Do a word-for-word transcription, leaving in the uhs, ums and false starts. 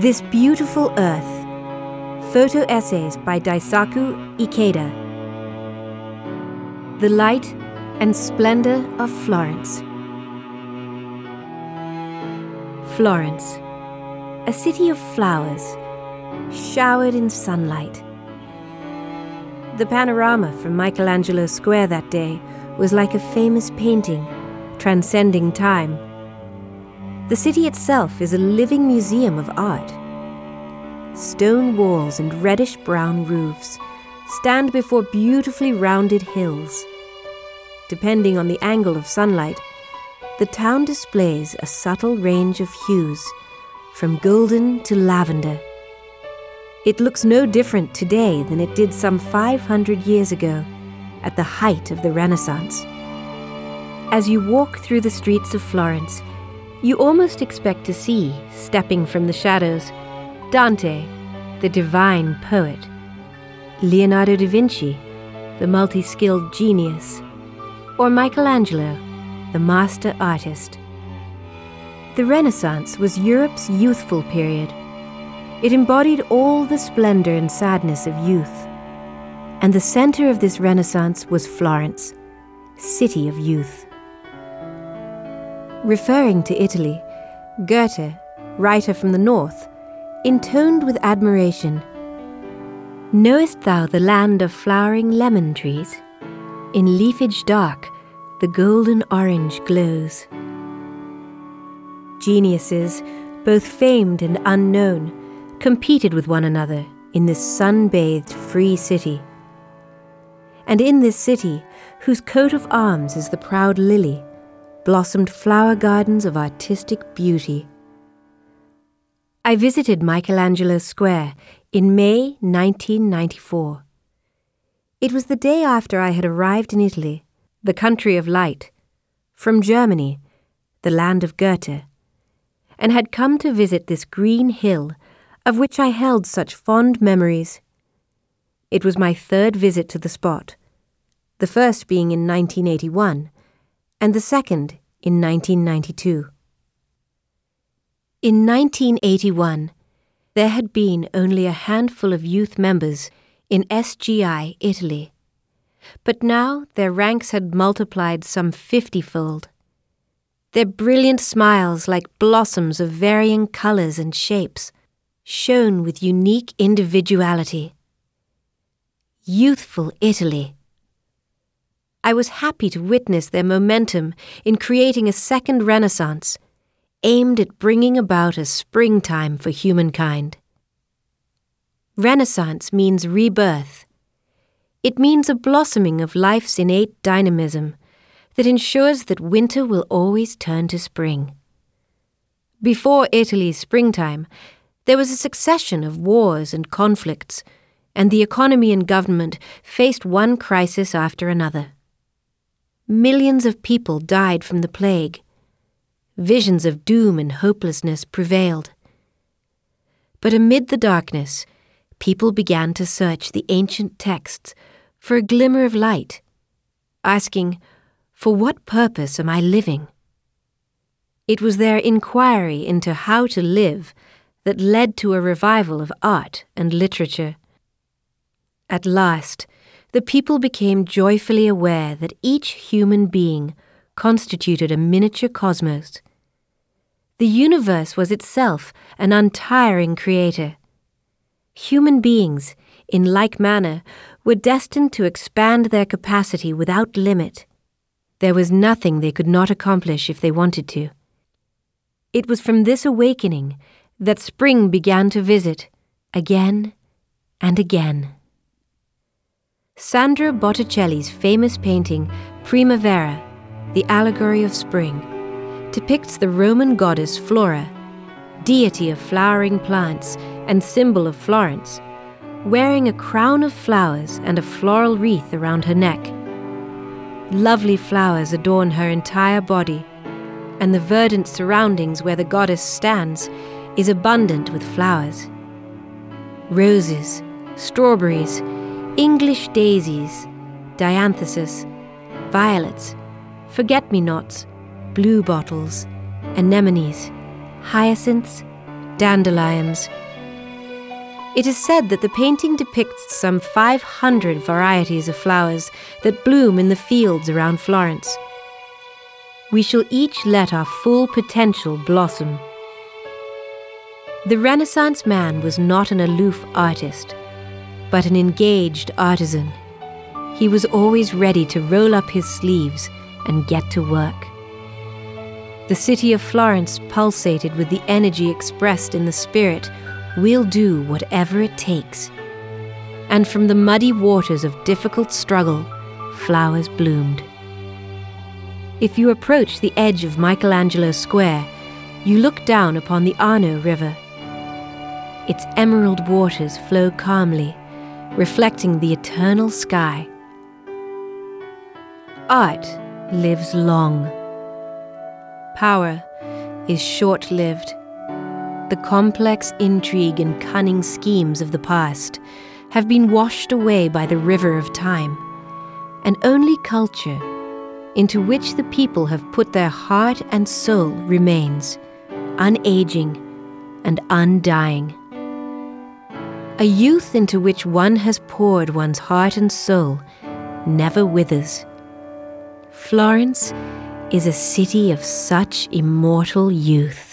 This Beautiful Earth. Photo essays by Daisaku Ikeda. The Light and Splendor of Florence. Florence, a city of flowers, showered in sunlight. The panorama from Michelangelo Square that day was like a famous painting, transcending time. The city itself is a living museum of art. Stone walls and reddish-brown roofs stand before beautifully rounded hills. Depending on the angle of sunlight, the town displays a subtle range of hues, from golden to lavender. It looks no different today than it did some five hundred years ago, at the height of the Renaissance. As you walk through the streets of Florence, you almost expect to see, stepping from the shadows, Dante, the divine poet, Leonardo da Vinci, the multi-skilled genius, or Michelangelo, the master artist. The Renaissance was Europe's youthful period. It embodied all the splendor and sadness of youth. And the center of this Renaissance was Florence, city of youth. Referring to Italy, Goethe, writer from the north, intoned with admiration, "Knowest thou the land of flowering lemon trees? In leafage dark, the golden orange glows." Geniuses, both famed and unknown, competed with one another in this sun-bathed free city. And in this city, whose coat of arms is the proud lily, blossomed flower gardens of artistic beauty. I visited Michelangelo Square in May nineteen ninety-four. It was the day after I had arrived in Italy, the country of light, from Germany, the land of Goethe, and had come to visit this green hill of which I held such fond memories. It was my third visit to the spot, the first being in nineteen eighty-one, and the second in nineteen ninety-two. In nineteen eighty-one, there had been only a handful of youth members in S G I Italy, but now their ranks had multiplied some fifty-fold. Their brilliant smiles, like blossoms of varying colors and shapes, shone with unique individuality. Youthful Italy. I was happy to witness their momentum in creating a second Renaissance, aimed at bringing about a springtime for humankind. Renaissance means rebirth. It means a blossoming of life's innate dynamism that ensures that winter will always turn to spring. Before Italy's springtime, there was a succession of wars and conflicts, and the economy and government faced one crisis after another. Millions of people died from the plague. Visions of doom and hopelessness prevailed. But amid the darkness, people began to search the ancient texts for a glimmer of light, asking, "For what purpose am I living?" It was their inquiry into how to live that led to a revival of art and literature. At last, the people became joyfully aware that each human being constituted a miniature cosmos. The universe was itself an untiring creator. Human beings, in like manner, were destined to expand their capacity without limit. There was nothing they could not accomplish if they wanted to. It was from this awakening that spring began to visit, again and again. Sandro Botticelli's famous painting, Primavera, the allegory of spring, depicts the Roman goddess Flora, deity of flowering plants and symbol of Florence, wearing a crown of flowers and a floral wreath around her neck. Lovely flowers adorn her entire body, and the verdant surroundings where the goddess stands is abundant with flowers. Roses, strawberries, English daisies, dianthesis, violets, forget-me-nots, blue bottles, anemones, hyacinths, dandelions. It is said that the painting depicts some five hundred varieties of flowers that bloom in the fields around Florence. We shall each let our full potential blossom. The Renaissance man was not an aloof artist, but an engaged artisan. He was always ready to roll up his sleeves and get to work. The city of Florence pulsated with the energy expressed in the spirit, "We'll do whatever it takes." And from the muddy waters of difficult struggle, flowers bloomed. If you approach the edge of Michelangelo Square, you look down upon the Arno River. Its emerald waters flow calmly, reflecting the eternal sky. Art lives long. Power is short-lived. The complex intrigue and cunning schemes of the past have been washed away by the river of time, and only culture, into which the people have put their heart and soul, remains, unaging and undying. A youth into which one has poured one's heart and soul never withers. Florence is a city of such immortal youth.